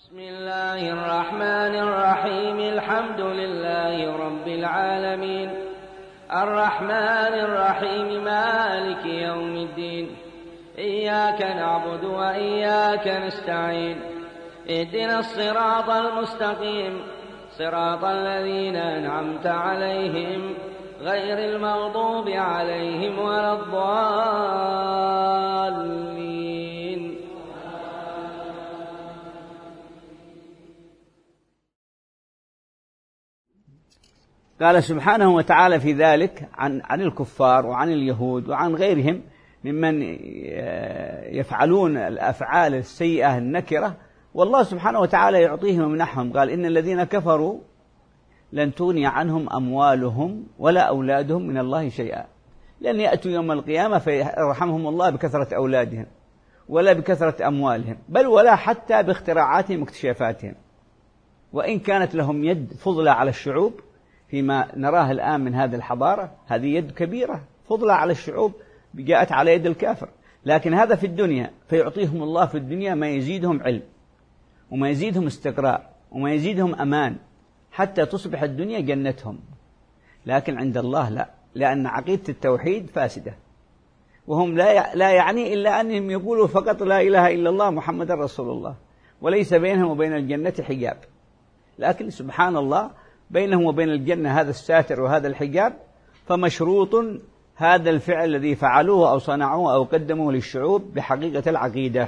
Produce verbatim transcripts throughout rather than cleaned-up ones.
بسم الله الرحمن الرحيم. الحمد لله رب العالمين الرحمن الرحيم مالك يوم الدين. إياك نعبد وإياك نستعين. اهدنا الصراط المستقيم صراط الذين أنعمت عليهم غير المغضوب عليهم ولا الضالين. قال سبحانه وتعالى في ذلك عن عن الكفار وعن اليهود وعن غيرهم ممن يفعلون الأفعال السيئة النكرة، والله سبحانه وتعالى يعطيهم ويمنحهم. قال إن الذين كفروا لن تغني عنهم أموالهم ولا أولادهم من الله شيئا، لن يأتوا يوم القيامة فيرحمهم الله بكثرة أولادهم ولا بكثرة أموالهم، بل ولا حتى باختراعاتهم واكتشافاتهم. وإن كانت لهم يد فضلة على الشعوب فيما نراه الآن من هذه الحضارة، هذه يد كبيرة فضلة على الشعوب جاءت على يد الكافر، لكن هذا في الدنيا، فيعطيهم الله في الدنيا ما يزيدهم علم وما يزيدهم استقراء وما يزيدهم أمان حتى تصبح الدنيا جنتهم. لكن عند الله لا، لأن عقيدة التوحيد فاسدة، وهم لا لا يعني إلا أنهم يقولوا فقط لا إله إلا الله محمد رسول الله، وليس بينهم وبين الجنة حجاب. لكن سبحان الله بينهم وبين الجنة هذا الساتر وهذا الحجاب، فمشروط هذا الفعل الذي فعلوه أو صنعوه أو قدموه للشعوب بحقيقة العقيدة.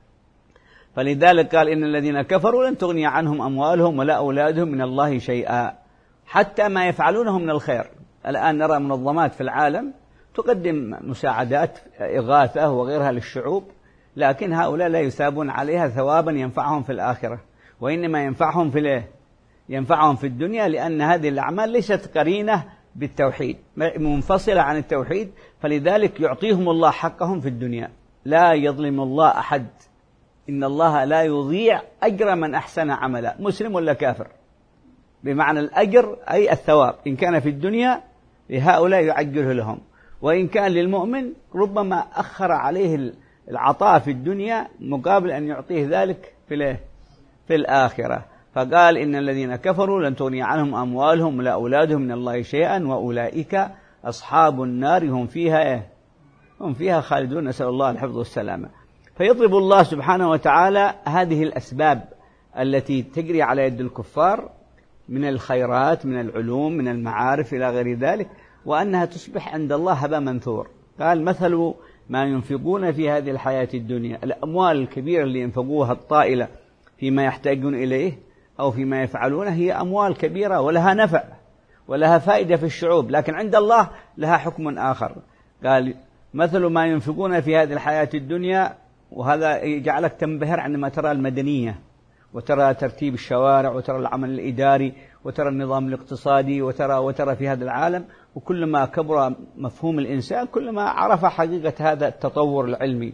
فلذلك قال إن الذين كفروا لن تغني عنهم أموالهم ولا أولادهم من الله شيئا، حتى ما يفعلونه من الخير. الآن نرى منظمات في العالم تقدم مساعدات إغاثة وغيرها للشعوب، لكن هؤلاء لا يثابون عليها ثوابا ينفعهم في الآخرة، وإنما ينفعهم في الايه؟ ينفعهم في الدنيا، لأن هذه الأعمال ليست قرينة بالتوحيد، منفصلة عن التوحيد، فلذلك يعطيهم الله حقهم في الدنيا. لا يظلم الله أحد، إن الله لا يضيع أجر من أحسن عملا، مسلم ولا كافر، بمعنى الأجر أي الثواب، إن كان في الدنيا لهؤلاء يعجله لهم، وإن كان للمؤمن ربما أخر عليه العطاء في الدنيا مقابل أن يعطيه ذلك في في الآخرة. فقال إن الذين كفروا لن تغني عنهم أموالهم ولا أولادهم من الله شيئا وأولئك أصحاب النار هم فيها هم فيها خالدون، نسأل الله الحفظ والسلامة. فيضرب الله سبحانه وتعالى هذه الأسباب التي تجري على يد الكفار من الخيرات، من العلوم، من المعارف إلى غير ذلك، وأنها تصبح عند الله هباء منثور. قال مثل ما ينفقون في هذه الحياة الدنيا، الأموال الكبيرة اللي ينفقوها الطائلة فيما يحتاجون إليه أو فيما يفعلونه هي أموال كبيرة ولها نفع ولها فائدة في الشعوب، لكن عند الله لها حكم آخر. قال مثل ما ينفقون في هذه الحياة الدنيا، وهذا يجعلك تنبهر عندما ترى المدنية وترى ترتيب الشوارع وترى العمل الإداري وترى النظام الاقتصادي وترى وترى في هذا العالم، وكلما كبر مفهوم الإنسان كلما عرف حقيقة هذا التطور العلمي.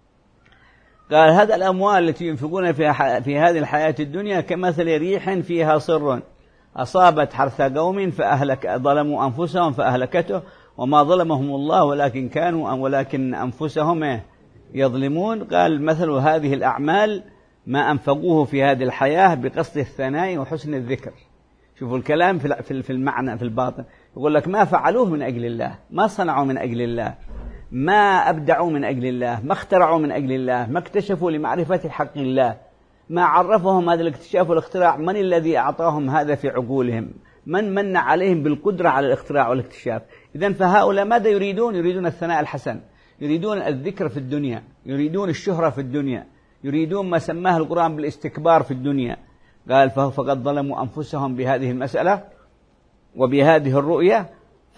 قال هذا الأموال التي ينفقون في, في هذه الحياة الدنيا كمثل ريح فيها صر أصابت حرث قوم فأهلك ظلموا أنفسهم فأهلكته وما ظلمهم الله ولكن كانوا ولكن أنفسهم يظلمون. قال مثل هذه الأعمال ما أنفقوه في هذه الحياة بقصد الثناء وحسن الذكر. شوفوا الكلام في المعنى في الباطن، يقول لك ما فعلوه من أجل الله، ما صنعوا من أجل الله، ما أبدعوا من أجل الله، ما اخترعوا من أجل الله، ما اكتشفوا لمعرفة حق الله، ما عرفهم هذا الاكتشاف والاختراع، من الذي أعطاهم هذا في عقولهم، من من عليهم بالقدرة على الاختراع والاكتشاف. إذن فهؤلاء ماذا يريدون؟ يريدون الثناء الحسن، يريدون الذكر في الدنيا، يريدون الشهرة في الدنيا، يريدون ما سماه القرآن بالاستكبار في الدنيا. قال فقد ظلموا أنفسهم بهذه المسألة وبهذه الرؤية،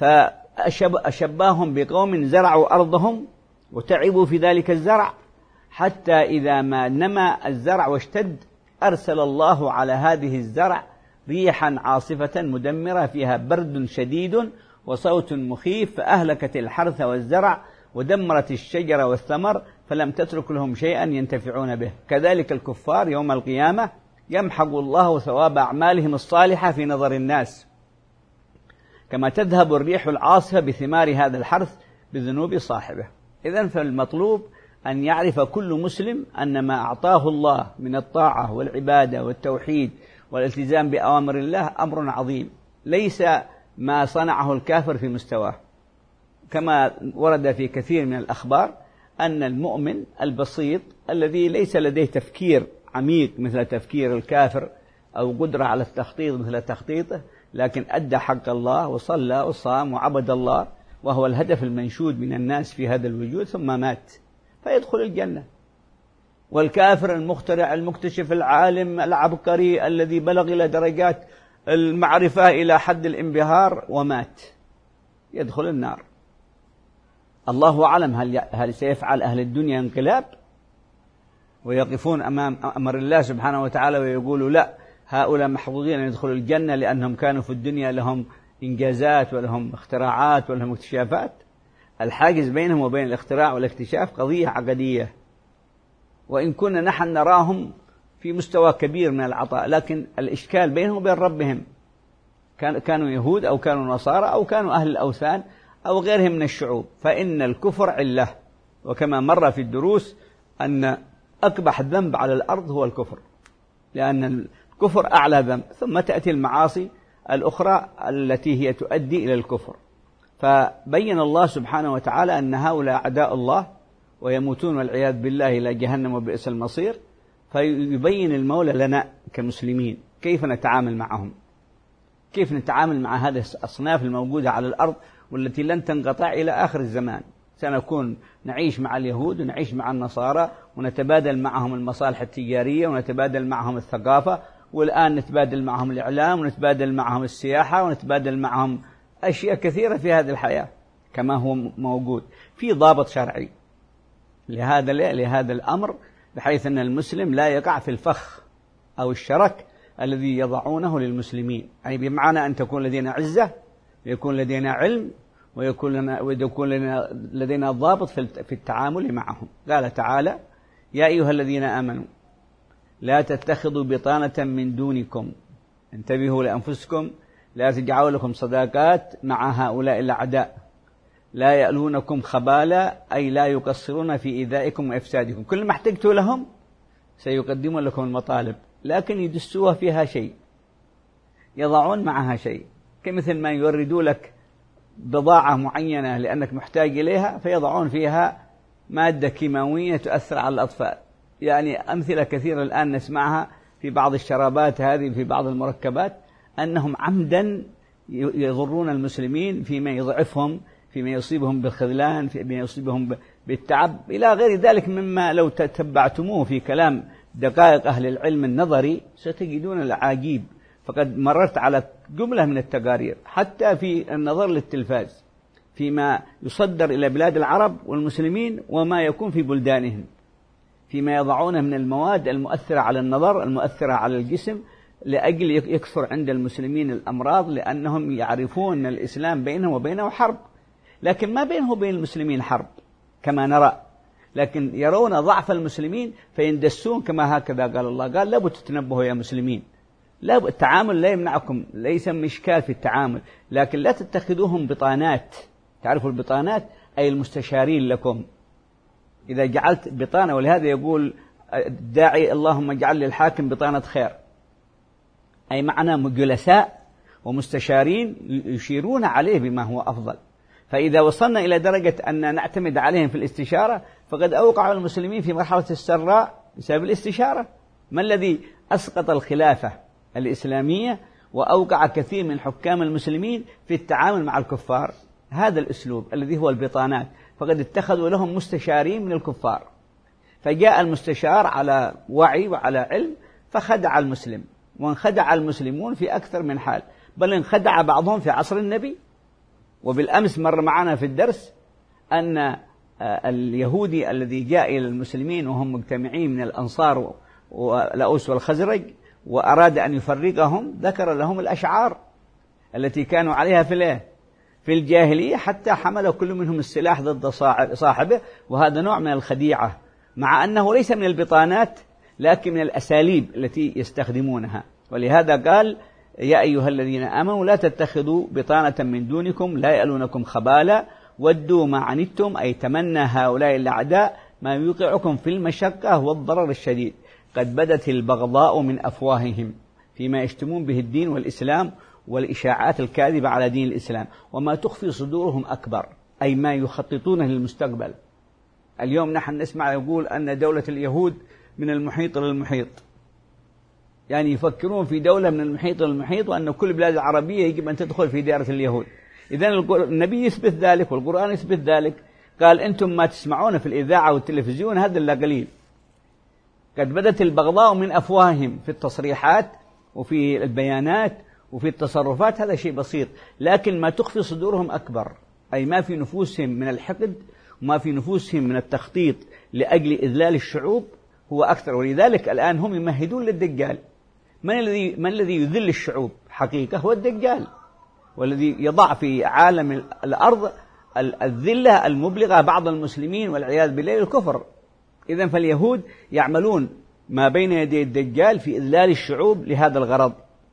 فأشباهم بقوم زرعوا أرضهم وتعبوا في ذلك الزرع حتى إذا ما نمى الزرع واشتد أرسل الله على هذه الزرع ريحا عاصفة مدمرة فيها برد شديد وصوت مخيف فأهلكت الحرث والزرع ودمرت الشجر والثمر فلم تترك لهم شيئا ينتفعون به. كذلك الكفار يوم القيامة يمحق الله ثواب أعمالهم الصالحة في نظر الناس، كما تذهب الريح العاصفة بثمار هذا الحرث بذنوب صاحبه. إذن فالمطلوب أن يعرف كل مسلم أن ما أعطاه الله من الطاعة والعبادة والتوحيد والالتزام بأوامر الله أمر عظيم، ليس ما صنعه الكافر في مستواه. كما ورد في كثير من الأخبار أن المؤمن البسيط الذي ليس لديه تفكير عميق مثل تفكير الكافر أو قدرة على التخطيط مثل تخطيطه، لكن أدى حق الله وصلى وصام وعبد الله وهو الهدف المنشود من الناس في هذا الوجود، ثم مات فيدخل الجنة. والكافر المخترع المكتشف العالم العبقري الذي بلغ إلى درجات المعرفة إلى حد الانبهار ومات يدخل النار. الله أعلم هل هل سيفعل أهل الدنيا انقلاب ويقفون أمام أمر الله سبحانه وتعالى ويقولوا لا، هؤلاء محظوظين أن يدخلوا الجنة لأنهم كانوا في الدنيا لهم إنجازات ولهم اختراعات ولهم اكتشافات. الحاجز بينهم وبين الاختراع والاكتشاف قضية عقدية، وإن كنا نحن نراهم في مستوى كبير من العطاء، لكن الإشكال بينهم وبين ربهم، كانوا يهود أو كانوا نصارى أو كانوا أهل الأوثان أو غيرهم من الشعوب، فإن الكفر علة. وكما مر في الدروس أن أقبح ذنب على الأرض هو الكفر، لأن الكفر أعلى ذنب، ثم تأتي المعاصي الأخرى التي هي تؤدي إلى الكفر. فبين الله سبحانه وتعالى أن هؤلاء أعداء الله ويموتون والعياذ بالله إلى جهنم وبئس المصير. فيبين المولى لنا كمسلمين كيف نتعامل معهم، كيف نتعامل مع هذه الأصناف الموجودة على الأرض والتي لن تنقطع إلى آخر الزمان. سنكون نعيش مع اليهود ونعيش مع النصارى ونتبادل معهم المصالح التجارية ونتبادل معهم الثقافة، والآن نتبادل معهم الإعلام ونتبادل معهم السياحة ونتبادل معهم أشياء كثيرة في هذه الحياة كما هو موجود في ضابط شرعي لهذا لهذا الأمر، بحيث أن المسلم لا يقع في الفخ أو الشرك الذي يضعونه للمسلمين، يعني بمعنى أن تكون لدينا عزة ويكون لدينا علم ويكون لنا ويكون لنا لدينا ضابط في التعامل معهم. قال تعالى: يا أيها الذين آمنوا لا تتخذوا بطانة من دونكم، انتبهوا لأنفسكم، لا تجعلوا لكم صداقات مع هؤلاء الأعداء، لا يألونكم خبالا، أي لا يقصرون في إيذائكم وإفسادكم، كل ما احتجتوا لهم سيقدمون لكم المطالب، لكن يدسوها فيها شيء، يضعون معها شيء، كمثل ما يوردوا لك بضاعة معينة لأنك محتاج إليها فيضعون فيها مادة كيماوية تؤثر على الأطفال. يعني أمثلة كثيرة الآن نسمعها في بعض الشرابات هذه، في بعض المركبات، أنهم عمدا يضرون المسلمين فيما يضعفهم، فيما يصيبهم بالخذلان، فيما يصيبهم بالتعب إلى غير ذلك مما لو تتبعتموه في كلام دقائق أهل العلم النظري ستجدون العجيب. فقد مررت على جملة من التقارير حتى في النظر للتلفاز فيما يصدر إلى بلاد العرب والمسلمين وما يكون في بلدانهم، فيما يضعونه من المواد المؤثرة على النظر، المؤثرة على الجسم، لأجل يكثر عند المسلمين الأمراض، لأنهم يعرفون أن الإسلام بينهم وبينه حرب، لكن ما بينه وبين المسلمين حرب كما نرى، لكن يرون ضعف المسلمين فيندسون كما هكذا قال الله، قال لابد تتنبهوا يا مسلمين، لا التعامل لا يمنعكم، ليس مشكال في التعامل، لكن لا تتخذوهم بطانات. تعرفوا البطانات أي المستشارين لكم. إذا جعلت بطانة، ولهذا يقول الداعي: اللهم اجعل للحاكم بطانة خير، أي معنى جلساء ومستشارين يشيرون عليه بما هو أفضل. فإذا وصلنا إلى درجة أن نعتمد عليهم في الاستشارة فقد أوقع المسلمين في مرحلة السراء بسبب الاستشارة. ما الذي أسقط الخلافة الإسلامية وأوقع كثير من حكام المسلمين في التعامل مع الكفار؟ هذا الأسلوب الذي هو البطانات، فقد اتخذوا لهم مستشارين من الكفار، فجاء المستشار على وعي وعلى علم فخدع المسلم، وانخدع المسلمون في أكثر من حال، بل انخدع بعضهم في عصر النبي. وبالأمس مر معنا في الدرس أن اليهودي الذي جاء إلى المسلمين وهم مجتمعين من الأنصار والأوس والخزرج وأراد أن يفرقهم، ذكر لهم الأشعار التي كانوا عليها في في الجاهلية، حتى حمل كل منهم السلاح ضد صاحبه، وهذا نوع من الخديعة، مع أنه ليس من البطانات لكن من الأساليب التي يستخدمونها. ولهذا قال: يا أيها الذين آمنوا لا تتخذوا بطانة من دونكم لا يألونكم خبالا ودوا ما عنتم، أي تمنى هؤلاء الأعداء ما يوقعكم في المشقة والضرر الشديد. قد بدت البغضاء من أفواههم فيما يشتمون به الدين والإسلام والإشاعات الكاذبة على دين الإسلام، وما تخفي صدورهم أكبر، أي ما يخططونه للمستقبل. اليوم نحن نسمع يقول أن دولة اليهود من المحيط للمحيط، يعني يفكرون في دولة من المحيط للمحيط، وأن كل بلاد العربية يجب أن تدخل في دائرة اليهود. إذن النبي يثبت ذلك والقرآن يثبت ذلك، قال أنتم ما تسمعون في الإذاعة والتلفزيون هذا إلا قليل. قد بدت البغضاء من أفواههم في التصريحات وفي البيانات وفي التصرفات، هذا شيء بسيط، لكن ما تخفي صدورهم أكبر، أي ما في نفوسهم من الحقد وما في نفوسهم من التخطيط لأجل إذلال الشعوب هو أكثر. ولذلك الآن هم يمهدون للدجال. من الذي من الذي يذل الشعوب حقيقة؟ هو الدجال، والذي يضع في عالم الأرض الذلة المبلغة بعض المسلمين والعياذ بالله الكفر. إذن فاليهود يعملون ما بين يدي الدجال في إذلال الشعوب لهذا الغرض.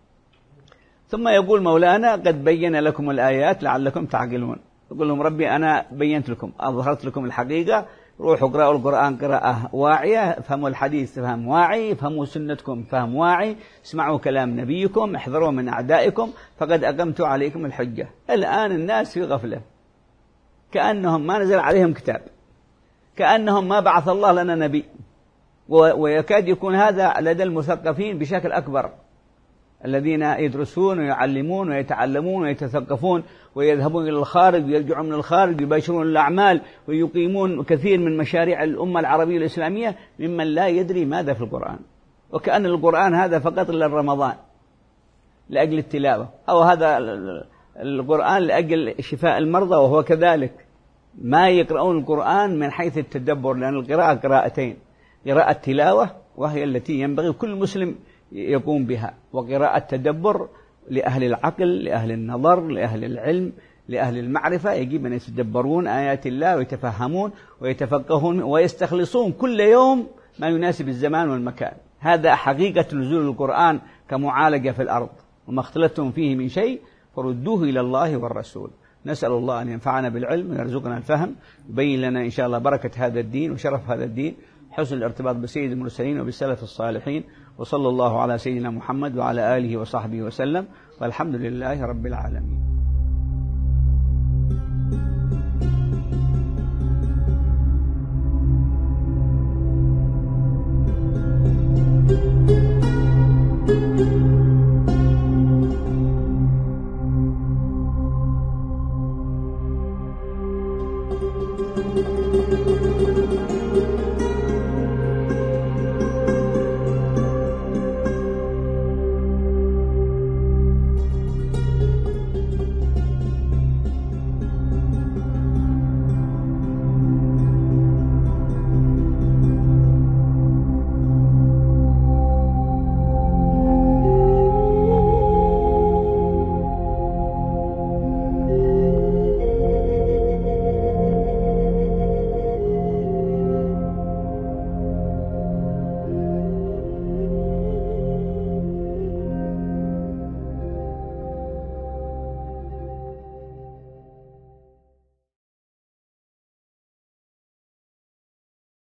ثم يقول مولانا قد بين لكم الآيات لعلكم تعقلون. يقول لهم ربي أنا بينت لكم، أظهرت لكم الحقيقة، روحوا اقرأوا القرآن قراءة واعية، افهموا الحديث فهم واعي، افهموا سنتكم فهم واعي، اسمعوا كلام نبيكم، احذروا من أعدائكم فقد أقمت عليكم الحجة. الآن الناس في غفلة، كأنهم ما نزل عليهم كتاب، كأنهم ما بعث الله لنا نبي، ويكاد يكون هذا لدى المثقفين بشكل أكبر، الذين يدرسون ويعلمون ويتعلمون ويتثقفون ويذهبون إلى الخارج ويرجعون من الخارج ويباشرون الأعمال ويقيمون كثير من مشاريع الأمة العربية الإسلامية ممن لا يدري ماذا في القرآن، وكأن القرآن هذا فقط للرمضان لأجل التلاوة، أو هذا القرآن لأجل شفاء المرضى، وهو كذلك. ما يقرؤون القرآن من حيث التدبر، لأن القراءة قراءتين: قراءة تلاوة وهي التي ينبغي كل مسلم يقوم بها، وقراءة تدبر لأهل العقل، لأهل النظر، لأهل العلم، لأهل المعرفة، يجب أن يتدبرون آيات الله ويتفهمون ويتفقهون ويستخلصون كل يوم ما يناسب الزمان والمكان. هذا حقيقة نزول القرآن كمعالجة في الأرض، وما اختلفتم فيه من شيء فردوه إلى الله والرسول. نسأل الله أن ينفعنا بالعلم ويرزقنا الفهم، يبين لنا إن شاء الله بركة هذا الدين وشرف هذا الدين، حسن الارتباط بسيد المرسلين وبالسلف الصالحين، وصلى الله على سيدنا محمد وعلى آله وصحبه وسلم، والحمد لله رب العالمين.